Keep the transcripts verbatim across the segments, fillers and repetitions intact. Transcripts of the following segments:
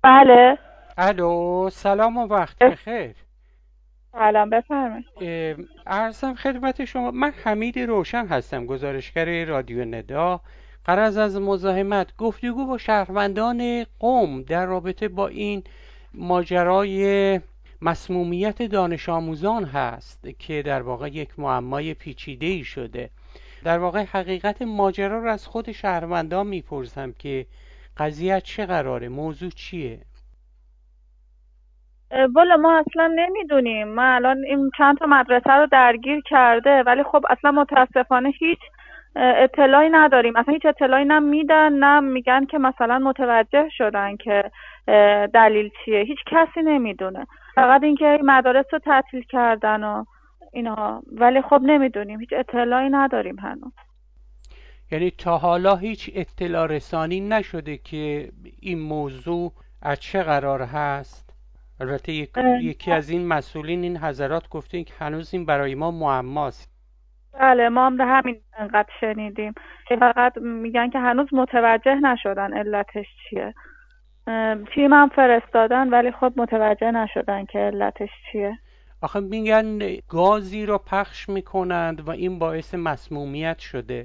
بله. الو، سلام و وقت بف- بخیر. سلام، بفرمایید. اه، عرضم خدمت شما، من حمید روشن هستم، گزارشگر رادیو ندا. غرض از مزاحمت گفتگو با شهروندان قم در رابطه با این ماجرای مسمومیت دانش آموزان هست که در واقع یک معمای پیچیده ای شده. در واقع حقیقت ماجرا رو از خود شهروندان میپرسم که قضیه چه قراره، موضوع چیه. اه، والا ما اصلا نمیدونیم. ما الان این چند تا مدرسه رو درگیر کرده، ولی خب اصلا متاسفانه هیچ اه، اطلاعی نداریم. اصلا هیچ اطلاعی نه میدن نه میگن که مثلا متوجه شدن که اه، دلیل چیه. هیچ کسی نمیدونه، فقط اینکه این مدارس رو تعطیل کردن و اینها، ولی خب نمیدونیم، هیچ اطلاعی نداریم هنوز. یعنی تا حالا هیچ اطلاع رسانی نشده که این موضوع از چه قرار هست. البته یک- یکی از این مسئولین این حضرات گفته که هنوز این برای ما معماست. بله، ما هم همین انقدر شنیدیم که فقط میگن که هنوز متوجه نشدن علتش چیه. اه، تیم هم فرستادن ولی خب متوجه نشدن که علتش چیه. آخه میگن گازی را پخش میکنند و این باعث مسمومیت شده.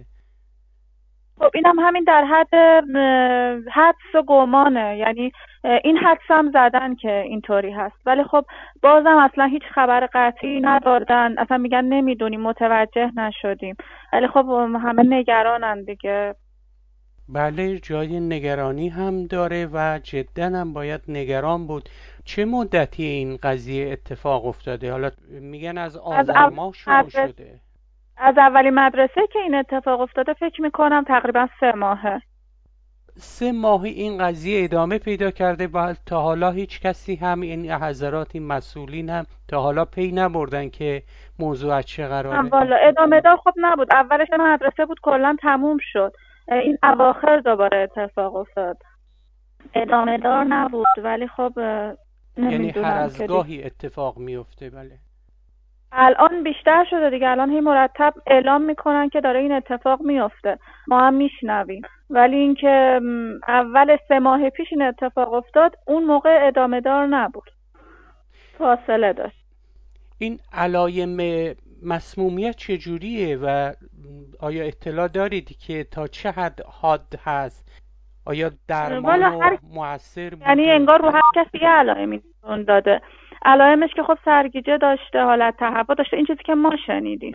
خب این هم همین در حد اه، حدس و گمانه. یعنی اه، این حدس هم زدن که اینطوری هست، ولی خب بازم اصلا هیچ خبر قطعی ندادن. اصلا میگن نمیدونیم، متوجه نشدیم. ولی خب همه نگرانن دیگه. بله، جای نگرانی هم داره و جدا هم باید نگران بود. چه مدتی این قضیه اتفاق افتاده؟ حالا میگن از از آذر اول ماه شروع مدرسه شده. از اولین مدرسه که این اتفاق افتاده فکر میکنم تقریبا سه ماهه. سه ماه این قضیه ادامه پیدا کرده و تا حالا هیچ کسی هم این حضرات این مسئولین هم تا حالا پی نبردن که موضوع از چه هم قراره. والا ادامه دار خب نبود. اولش مدرسه بود کلا تموم شد. این اواخر دوباره اتفاق افتاد. ادامه دار نبود، ولی خب یعنی هر نمیدونم از که دیگه. گاهی اتفاق میفته. بله. الان بیشتر شده دیگه. الان هی مرتب اعلام میکنن که داره این اتفاق میفته، ما هم میشنویم. ولی اینکه م، اول سه ماه پیش این اتفاق افتاد، اون موقع ادامه دار نبود، فاصله داشت. این علایم مسمومیت چجوریه و آیا اطلاع دارید که تا چه حد حاد هست؟ آیا درمان والا و هر موثر یعنی بوده؟ انگار رو هر کسی یه علائمی نشون داده. علائمش که خب سرگیجه داشته، حالت تهوع داشته، این چیزی که ما شنیدیم.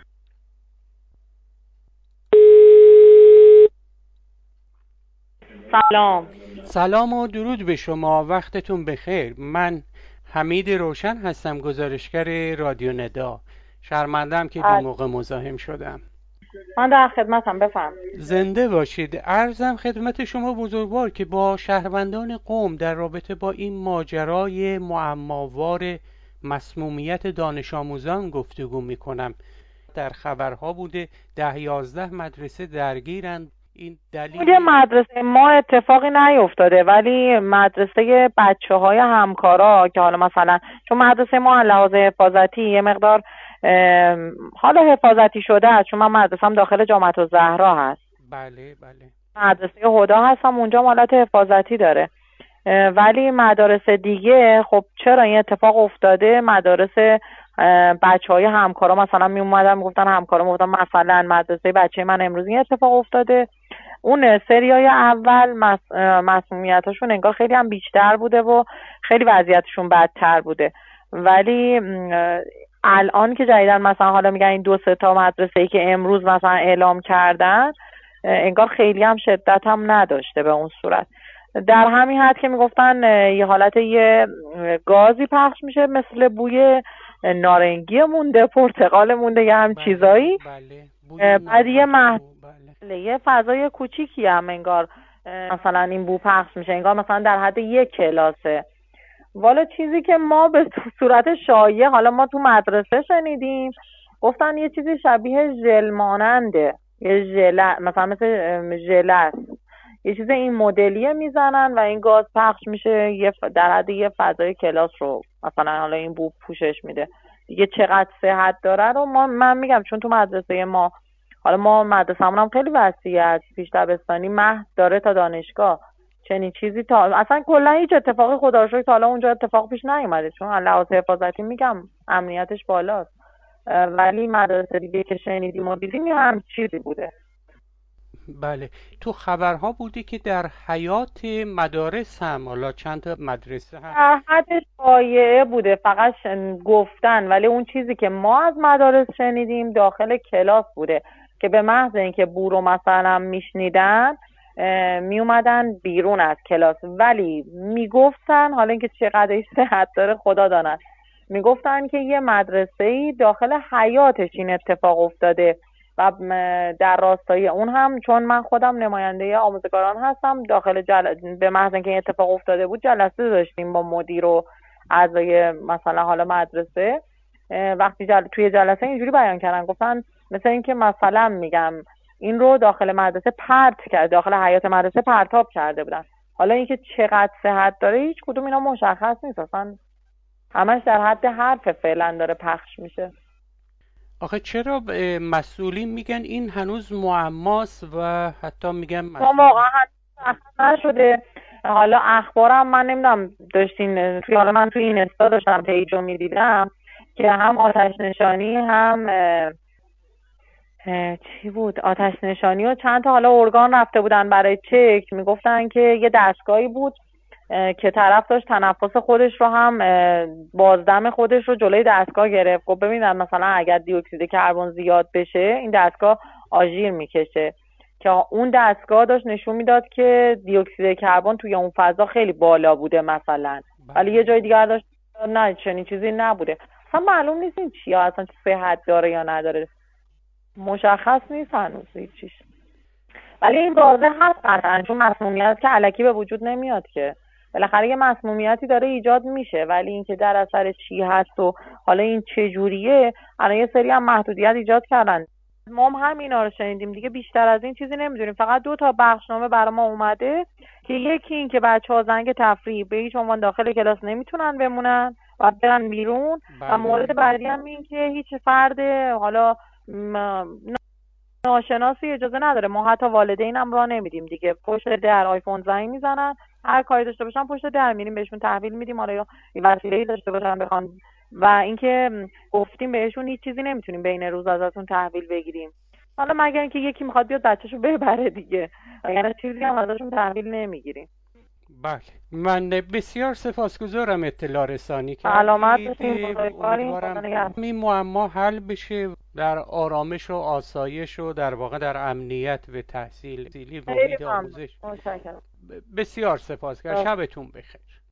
سلام. سلام و درود به شما، وقتتون بخیر. من حمید روشن هستم، گزارشگر رادیو ندا. شرمندم که بی بله. موقع مزاحم شدم. من در خدمتم، بفهم. زنده باشید. عرضم خدمت شما بزرگوار که با شهروندان قوم در رابطه با این ماجرای معماوار مسمومیت دانش آموزان گفتگو می کنم. در خبرها بوده ده یازده مدرسه درگیرند. این توی دلیل. مدرسه ما اتفاقی نیفتاده، ولی مدرسه بچه های همکارا که حالا مثلا چون مدرسه ما لحاظ حفاظتی یه مقدار ام، حالا حفاظتی شده است، چون من مدرسم داخل جامعة الزهرا هست. بله بله. مدرسه هدا هستم، اونجا حالت حفاظتی داره. اه، ولی مدارس دیگه خب چرا این اتفاق افتاده؟ مدارس بچه های همکارا مثلا می اومدن میگفتن، همکارا میگفتن مثلا مدرسه بچه من امروز این اتفاق افتاده. اون سریای اول مس... مسمومیتاشون انگار خیلی هم بیشتر بوده و خیلی وضعیتشون بدتر بوده. ولی م، الان که جدیدن مثلا حالا میگن این دو سه تا مدرسه ای که امروز مثلا اعلام کردن، انگار خیلی هم شدت هم نداشته به اون صورت. در همین حد که میگفتن یه حالت یه گازی پخش میشه مثل بوی نارنگی مونده، پرتقال مونده، یه هم بله چیزایی. بله، بوی بعد یه نامحسوس. بله. بله، یه فضای کوچیکی هم انگار اه، مثلا این بو پخش میشه، انگار مثلا در حد یک کلاسه. والا چیزی که ما به صورت شایعه حالا ما تو مدرسه شنیدیم، گفتن یه چیزی شبیه ژل ماننده، یه ژل مثلا مثل ام، ژل است، یه چیز این مدلیه میزنن و این گاز پخش میشه، یه ف- در حد یه فضای کلاس رو مثلا حالا این بو پوشش میده. دیگه چقدر صحت داره رو ما من میگم، چون تو مدرسه ما حالا ما مدرسه‌مون هم خیلی وسیع است، پیش دبستانی مهد داره تا دانشگاه. چنین چیزی تا اصلا کلا هیچ اتفاقی خدا رو شکر تا حالا اونجا اتفاق پیش نیومده، چون لحاظ حفاظتی میگم امنیتش بالاست. ولی مدارس دیگه که شنیدیم و دیدیم یه هم چیزی بوده. بله، تو خبرها بوده که در حیات مدارس هم حالا چند تا مدرسه هم در حد شایعه بوده، فقط گفتن، ولی اون چیزی که ما از مدارس شنیدیم داخل کلاس بوده که به محض اینکه بو رو مثلا میشنیدن می اومدن بیرون از کلاس. ولی میگفتن، حالا اینکه چقدر صحت داره خدا داند، میگفتن که یه مدرسه‌ای داخل حیاتش این اتفاق افتاده و در راستای اون هم چون من خودم نماینده آموزگاران هستم، داخل جل... به محض اینکه این اتفاق افتاده بود جلسه داشتیم با مدیر و اعضای مثلا حالا مدرسه. وقتی جل... توی جلسه اینجوری بیان کردن، گفتن مثل اینکه مثلا میگم این رو داخل مدرسه پرت کرد، داخل حیات مدرسه پرتاب کرده بودن. حالا اینکه چقدر صحت داره هیچ کدوم اینا مشخص نیست، اصلا همش در حد حرف فعلا داره پخش میشه. آخه چرا مسئولین میگن این هنوز معماست و حتی میگن مسئولین واقعا هنوز نشده. حالا اخبارم من نمیدونم داشتین توی، حالا من توی این استا داشتم پیجو میدیدم که هم آتش نشانی هم چی بود آتش نشانی و چند تا حالا ارگان رفته بودن برای چک، میگفتن که یه دستگاهی بود که طرف داشت تنفس خودش رو هم بازدم خودش رو جلوی دستگاه گرفت. خب ببینن مثلا اگر دی اکسید کربن زیاد بشه این دستگاه آژیر میکشه، که اون دستگاه داشت نشون میداد که دی اکسید کربن توی اون فضا خیلی بالا بوده مثلا، ولی یه جای دیگر داشت نه چنین چیزی نبوده. اصلا معلوم نیست این چیه، اصلا صحت داره یا نداره مشخص نیست هنوز هیچیش. ولی این واضح هست قطعا، چون مسمومیت که الکی به وجود نمیاد که، بالاخره یه مسمومیتی داره ایجاد میشه، ولی اینکه در اثر چی هست و حالا این چه جوریه، الان یه سری هم محدودیت ایجاد کردن. ما هم همینا رو شنیدیم دیگه، بیشتر از این چیزی نمیدونیم. فقط دو تا بخشنامه برای ما اومده که یکی این که بچه‌ها زنگ تفریح به هیچ عنوان داخل کلاس نمیتونن بمونن و برن بیرون. و مورد بعدی هم این که هیچ فرد حالا ناشناسی اجازه نداره، ما حتی والدینم راه نمیدیم دیگه، پشت در آیفون زنگ میزنن، هر کاری داشته باشن پشت در میریم بهشون تحویل میدیم، حالا یا وسیله‌ای داشته باشن بخوان. و اینکه گفتیم بهشون هیچ چیزی نمیتونیم بین روز ازشون تحویل بگیریم، حالا مگر اینکه یکی میخواد بیاد بچه‌شو ببره دیگه، یعنی چیزی هم ازشون تحویل نمیگیریم. بله، من بسیار سپاسگزارم اطلاع رسانی کردید. سلامت باشین، امیدوارم این معما حل بشه در آرامش و آسایش و در واقع در امنیت و تحصیل و امید آموزش. بسیار سپاسگزارم، شبتون بخیر.